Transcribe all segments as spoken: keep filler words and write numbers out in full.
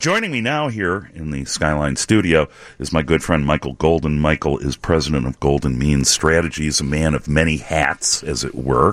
Joining me now here in the Skyline studio is my good friend Michael Golden. Michael is president of Golden Means Strategies, a man of many hats, as it were.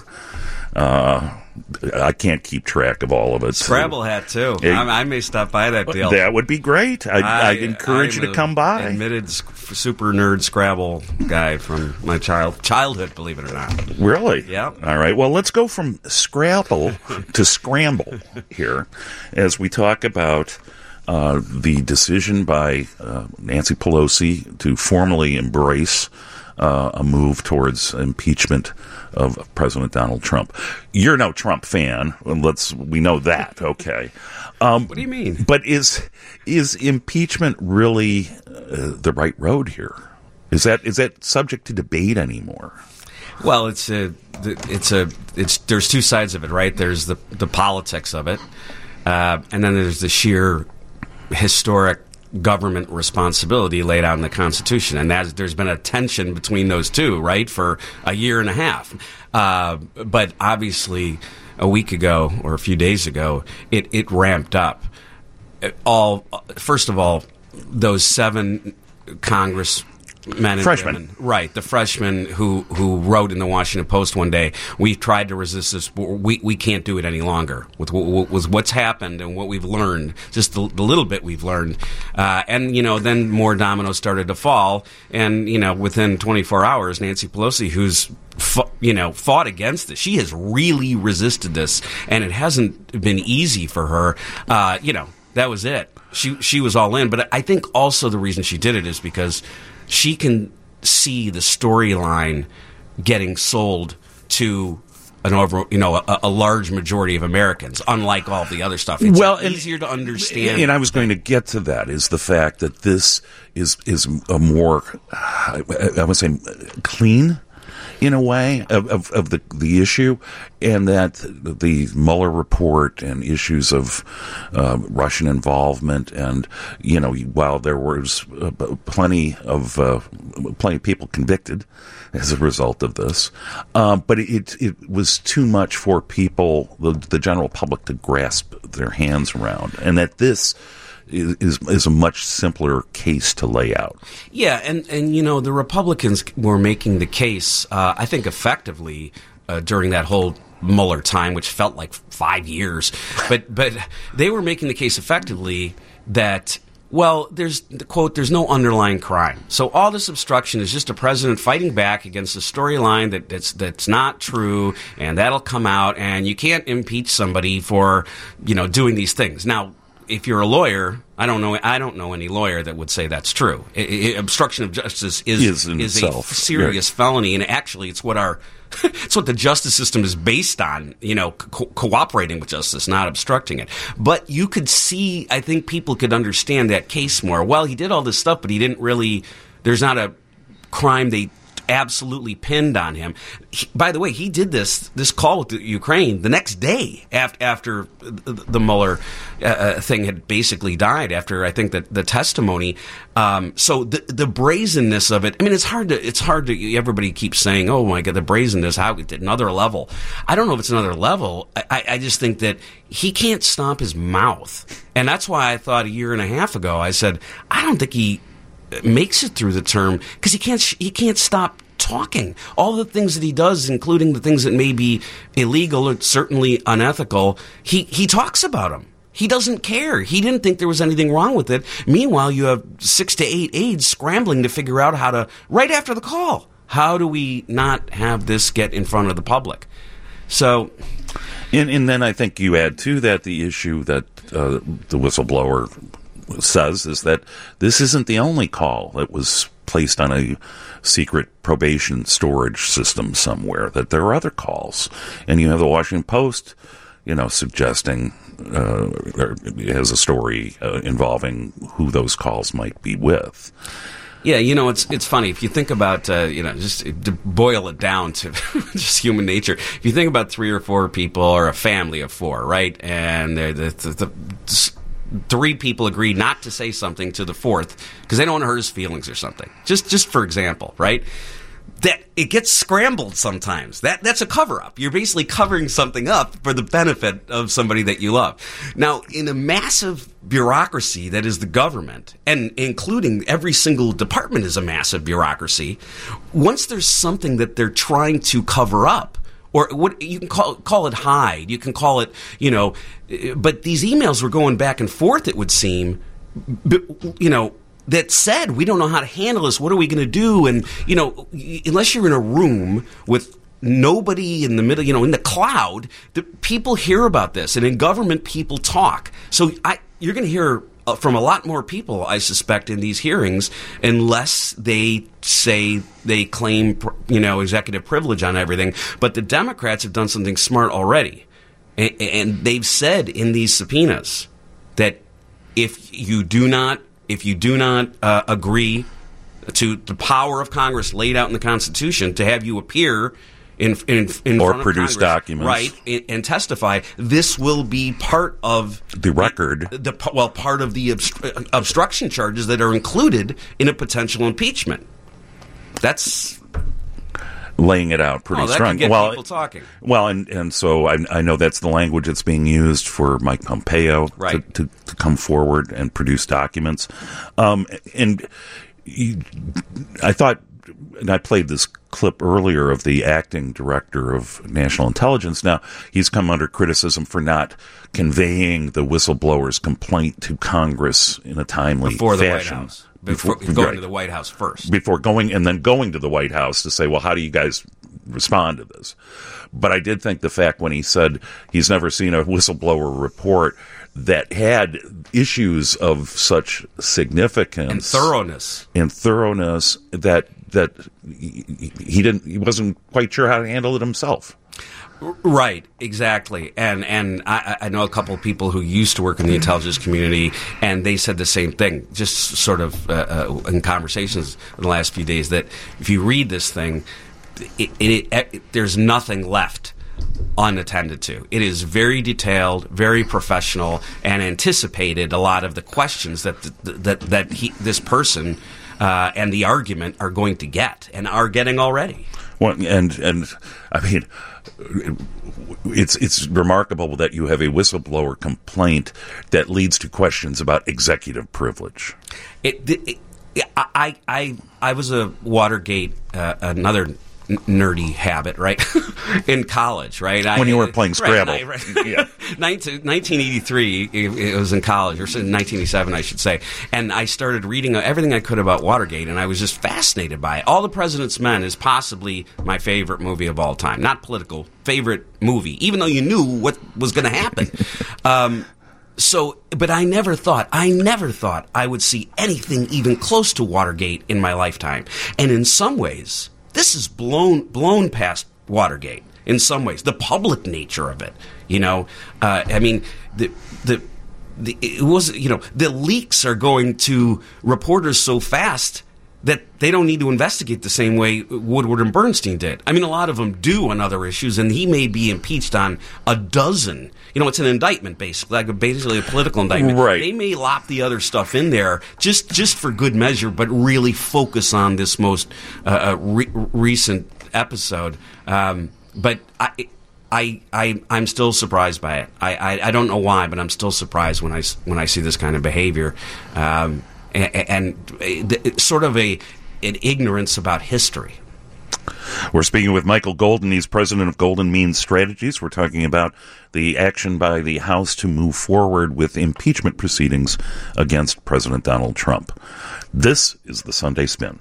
Uh, I can't keep track of all of it. Scrabble hat, too. It, I, I may stop by that deal. That would be great. I'd, I, I'd encourage I'm you to come by. Admitted super nerd Scrabble guy from my child childhood, believe it or not. Really? Yeah. All right. Well, let's go from Scrabble to Scramble here as we talk about uh, the decision by uh, Nancy Pelosi to formally embrace uh, a move towards impeachment of President Donald Trump. You're no Trump fan. Let's we know that. Okay. Um, what do you mean? But is is impeachment really uh, the right road here? Is that is that subject to debate anymore? Well, it's a it's a it's there's two sides of it, right? There's the the politics of it, uh, and then there's the sheer historic government responsibility laid out in the Constitution, and that, there's been a tension between those two, right, for a year and a half. Uh, but obviously, a week ago or a few days ago, it, it ramped up. It all first of all, those seven Congress. Men and freshmen. Women. Right, the freshmen who, who wrote in the Washington Post one day, we've tried to resist this, but we, we can't do it any longer with, with what's happened and what we've learned, just the, the little bit we've learned. Uh, and, you know, then more dominoes started to fall, and, you know, within twenty-four hours, Nancy Pelosi, who's, fu- you know, fought against this, she has really resisted this, and it hasn't been easy for her, uh, you know, that was it. She, she was all in, but I think also the reason she did it is because she can see the storyline getting sold to an over, you know, a, a large majority of Americans, unlike all the other stuff. It's well, easier and, to understand. And I was going to get to that, is the fact that this is is a more, I, I would say, clean, in a way, of, of, of the, the issue, and that the Mueller report and issues of uh, Russian involvement, and, you know, while there was uh, plenty of uh, plenty of people convicted as a result of this, uh, but it it was too much for people, the, the general public, to grasp their hands around, and that this Is, is a much simpler case to lay out. Yeah, and, and you know, the Republicans were making the case, uh, I think, effectively uh, during that whole Mueller time, which felt like five years. But but they were making the case effectively that, well, there's, quote, there's no underlying crime. So all this obstruction is just a president fighting back against a storyline that, that's that's not true, and that'll come out, and you can't impeach somebody for, you know, doing these things. Now, if you're a lawyer, I don't know. I don't know any lawyer that would say that's true. I, I, obstruction of justice is is, is itself. a serious yeah. felony, and actually, it's what our it's what the justice system is based on. You know, co- cooperating with justice, not obstructing it. But you could see. I think people could understand that case more. Well, he did all this stuff, but he didn't really. There's not a crime they absolutely pinned on him. He, by the way, he did this this call with the Ukraine the next day after after the, the Mueller uh, thing had basically died. After I think that the testimony. Um, so the the brazenness of it. I mean, it's hard to it's hard to. Everybody keeps saying, "Oh my God, the brazenness! How another level?" I don't know if it's another level. I, I just think that he can't stop his mouth, and that's why I thought a year and a half ago I said I don't think he makes it through the term because he can't he can't stop talking. All the things that he does, including the things that may be illegal or certainly unethical, he he talks about them. He doesn't care. He didn't think there was anything wrong with it. Meanwhile, you have six to eight aides scrambling to figure out how to, right after the call, how do we not have this get in front of the public? So, and, and then I think you add to that the issue that uh, the whistleblower says is that this isn't the only call that was placed on a secret probation storage system somewhere, that there are other calls. And you have the Washington Post, you know, suggesting, uh, or has a story uh, involving who those calls might be with. Yeah, you know, it's it's funny. If you think about, uh, you know, just to boil it down to just human nature, if you think about three or four people or a family of four, right, and they're the, the, the three people agree not to say something to the fourth because they don't want to hurt his feelings or something. Just just for example, right? that it gets scrambled sometimes. That that's a cover-up. You're basically covering something up for the benefit of somebody that you love. Now, in a massive bureaucracy that is the government, and including every single department is a massive bureaucracy, once there's something that they're trying to cover up, or what you can call call it hide, you can call it, you know, but these emails were going back and forth, it would seem, you know, that said, we don't know how to handle this. What are we going to do? And, you know, unless you're in a room with nobody in the middle, you know, in the cloud, the people hear about this. And in government, people talk. So I, you're going to hear from a lot more people, I suspect, in these hearings, unless they say they claim, you know, executive privilege on everything. But the Democrats have done something smart already. And, and they've said in these subpoenas that if you do not If you do not uh, agree to the power of Congress laid out in the Constitution to have you appear in in, in or front of produce Congress, documents, right, and, and testify, this will be part of the record. The, the well, part of the obstru- obstruction charges that are included in a potential impeachment. That's laying it out pretty oh, that strong. Can get well, people talking. Well, and, and so I, I know that's the language that's being used for Mike Pompeo right. to, to, to come forward and produce documents. Um, and you, I thought, and I played this clip earlier of the acting director of National Intelligence. Now, he's come under criticism for not conveying the whistleblower's complaint to Congress in a timely Before the fashion. White House. Before, before going right. to the White House first. Before going, and then going to the White House to say, well, how do you guys respond to this? But I did think the fact when he said he's never seen a whistleblower report that had issues of such significance and thoroughness and thoroughness that that he didn't he wasn't quite sure how to handle it himself. Right, exactly. And and I, I know a couple of people who used to work in the intelligence community, and they said the same thing, just sort of uh, uh, in conversations in the last few days, that if you read this thing, it, it, it, there's nothing left unattended to. It is very detailed, very professional, and anticipated a lot of the questions that that that he, this person uh, and the argument are going to get and are getting already. Well, and and I mean, it's it's remarkable that you have a whistleblower complaint that leads to questions about executive privilege. It, it, it I I I was a Watergate, uh, another nerdy habit, right? In college, right? When I, you were playing Scrabble. Right, right. Yeah. nineteen eighty-three, it was in college, or nineteen eighty-seven, I should say. And I started reading everything I could about Watergate, and I was just fascinated by it. All the President's Men is possibly my favorite movie of all time. Not political, favorite movie, even though you knew what was going to happen. um, So, but I never thought, I never thought I would see anything even close to Watergate in my lifetime. And in some ways, this is blown blown past Watergate. In some ways, the public nature of it, you know, uh, I mean, the the the it was, you know, the leaks are going to reporters so fast that they don't need to investigate the same way Woodward and Bernstein did. I mean, a lot of them do on other issues, and he may be impeached on a dozen. You know, it's an indictment, basically, like a, basically a political indictment. Right. They may lop the other stuff in there just, just for good measure, but really focus on this most uh, re- recent episode. Um, but I, I, I, I'm still surprised by it. I, I, I don't know why, but I'm still surprised when I, when I see this kind of behavior. Um, and, and sort of a an ignorance about history. We're speaking with Michael Golden. He's president of Golden Means Strategies. We're talking about the action by the House to move forward with impeachment proceedings against President Donald Trump. This is the Sunday Spin.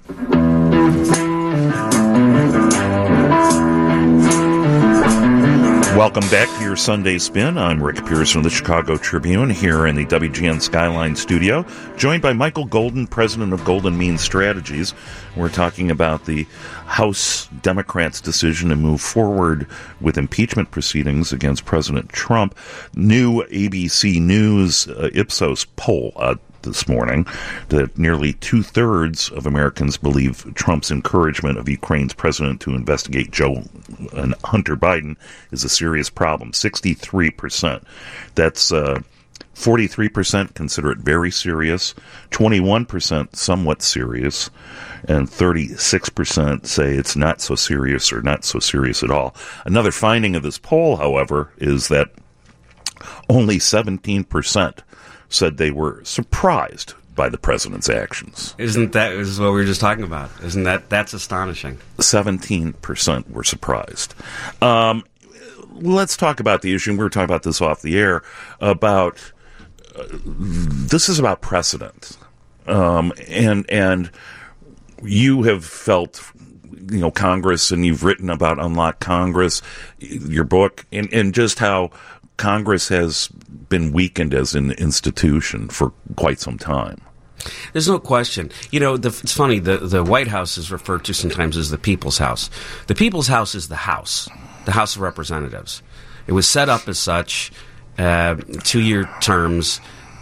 Welcome back to your Sunday Spin. I'm Rick Pearson of the Chicago Tribune here in the W G N Skyline studio, joined by Michael Golden, president of Golden Means Strategies. We're talking about the House Democrats' decision to move forward with impeachment proceedings against President Trump. New A B C News uh, Ipsos poll uh, this morning that nearly two-thirds of Americans believe Trump's encouragement of Ukraine's president to investigate Joe and Hunter Biden is a serious problem. sixty-three percent. That's uh, forty-three percent consider it very serious, twenty-one percent somewhat serious, and thirty-six percent say it's not so serious or not so serious at all. Another finding of this poll, however, is that only seventeen percent said they were surprised by the president's actions. Isn't that is what we were just talking about? Isn't that that's astonishing? seventeen percent were surprised. Um, let's talk about the issue. We were talking about this off the air about uh, this is about precedent, um, and and you have felt, you know, Congress, and you've written about Unlock Congress, your book, and, and just how Congress has been weakened as an institution for quite some time. There's no question. You know, the, it's funny, the, the White House is referred to sometimes as the People's House. The People's House is the House, the House of Representatives. It was set up as such, uh, two-year terms,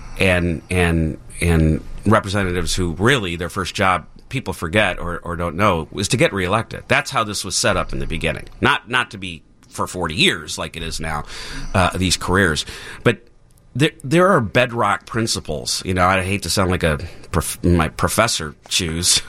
and and and representatives who really, their first job, people forget or, or don't know, was to get reelected. That's how this was set up in the beginning. Not not to be for forty years like it is now, uh, these careers. But there there are bedrock principles. You know, I hate to sound like a prof- my professor choose,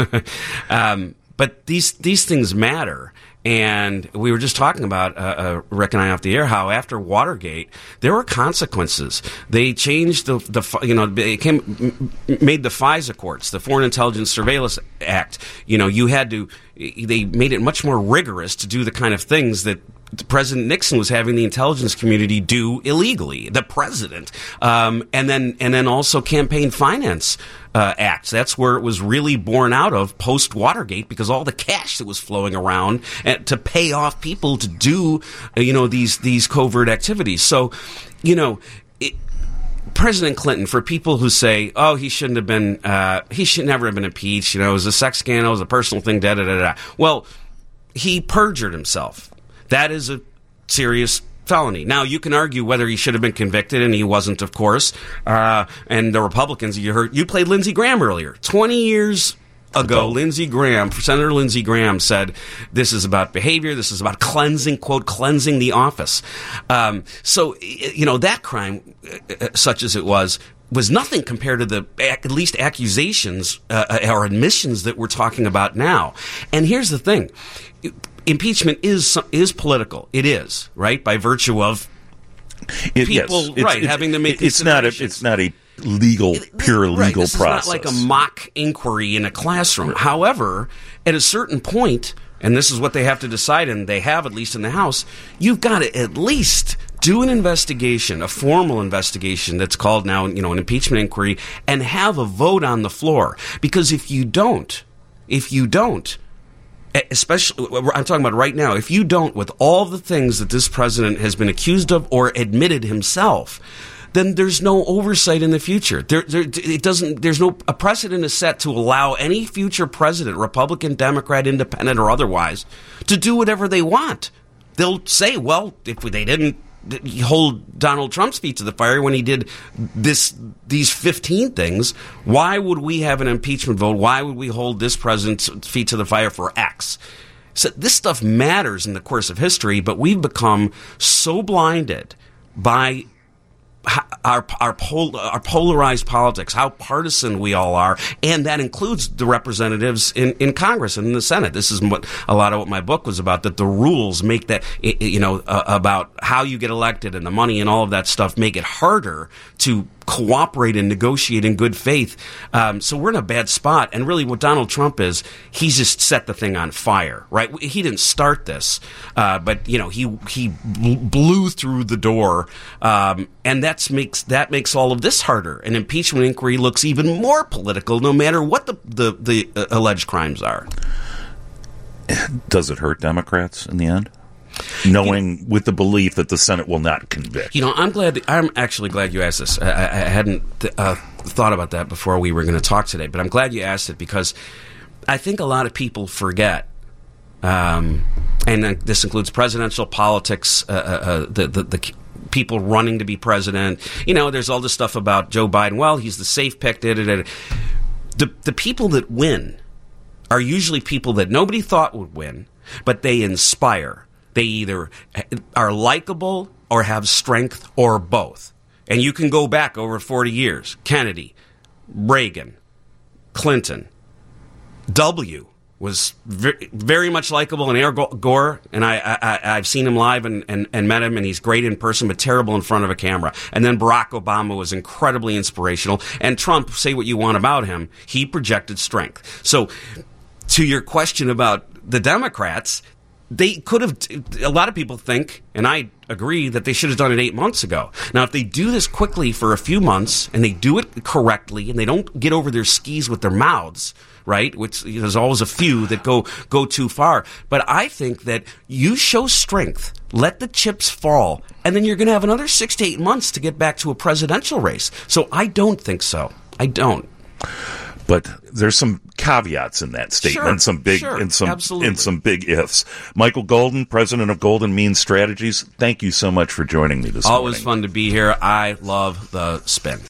um, but these these things matter. And we were just talking about, uh, uh, Rick and I off the air, how after Watergate, there were consequences. They changed the, the you know, they came, made the FISA courts, the Foreign Intelligence Surveillance Act. You know, you had to, they made it much more rigorous to do the kind of things that President Nixon was having the intelligence community do illegally, the president, um, and then and then also campaign finance uh, acts. That's where it was really born out of post Watergate, because all the cash that was flowing around and to pay off people to do, you know, these these covert activities. So, you know, it, President Clinton, for people who say, oh, he shouldn't have been, uh, he should never have been impeached. You know, it was a sex scandal, it was a personal thing. Da da da da. Well, he perjured himself. That is a serious felony. Now, you can argue whether he should have been convicted, and he wasn't, of course. Uh, and the Republicans, you heard, you played Lindsey Graham earlier. Twenty years ago, Lindsey Graham, Senator Lindsey Graham said, this is about behavior, this is about cleansing, quote, cleansing the office. Um, so, you know, that crime, uh, such as it was, was nothing compared to the, at least accusations uh, or admissions that we're talking about now. And here's the thing. Impeachment is is political. It is, right, by virtue of it, people, yes. it's, right, it's, having to make it's not a it's not a legal, pure right, legal this process. It's not like a mock inquiry in a classroom. However, at a certain point, and this is what they have to decide, and they have, at least in the House, you've got to at least do an investigation, a formal investigation that's called now, you know, an impeachment inquiry, and have a vote on the floor. Because if you don't, if you don't, especially, I'm talking about right now, if you don't, with all the things that this president has been accused of or admitted himself, then there's no oversight in the future. There, there, it doesn't. There's no a precedent is set to allow any future president, Republican, Democrat, Independent, or otherwise, to do whatever they want. They'll say, well, if they didn't hold Donald Trump's feet to the fire when he did this, these fifteen things, why would we have an impeachment vote? Why would we hold this president's feet to the fire for X? So this stuff matters in the course of history, but we've become so blinded by our our, pol- our polarized politics, how partisan we all are, and that includes the representatives in, in Congress and in the Senate. This is what a lot of what my book was about, that the rules make that, you know, uh, about how you get elected and the money and all of that stuff make it harder to cooperate and negotiate in good faith. Um, so we're in a bad spot. And really what Donald Trump is, he's just set the thing on fire, right? He didn't start this, uh, but, you know, he he blew through the door. Um, and that's makes that makes all of this harder. An impeachment inquiry looks even more political, no matter what the, the, the uh, alleged crimes are. Does it hurt Democrats in the end? Knowing, you know, with the belief that the Senate will not convict. You know, I'm glad. I'm actually glad you asked this. I, I hadn't th- uh, thought about that before we were going to talk today, but I'm glad you asked it, because I think a lot of people forget, um, and uh, this includes presidential politics, uh, uh, the, the the people running to be president. You know, there's all this stuff about Joe Biden. Well, he's the safe pick. Da, da, da. The the people that win are usually people that nobody thought would win, but they inspire. They either are likable or have strength or both. And you can go back over forty years. Kennedy, Reagan, Clinton, W was very, very much likable, and Al Gore, and I, I, I've seen him live and, and, and met him, and he's great in person, but terrible in front of a camera. And then Barack Obama was incredibly inspirational. And Trump, say what you want about him, he projected strength. So to your question about the Democrats, they could have, a lot of people think, and I agree, that they should have done it eight months ago. Now, if they do this quickly for a few months, and they do it correctly, and they don't get over their skis with their mouths, right, which there's always a few that go, go too far. But I think that you show strength, let the chips fall, and then you're going to have another six to eight months to get back to a presidential race. So I don't think so. I don't. But there's some caveats in that statement, Sure, some big sure, and some absolutely. and some big ifs. Michael Golden, president of Golden Means Strategies, thank you so much for joining me this morning. Always fun to be here. I love the spin.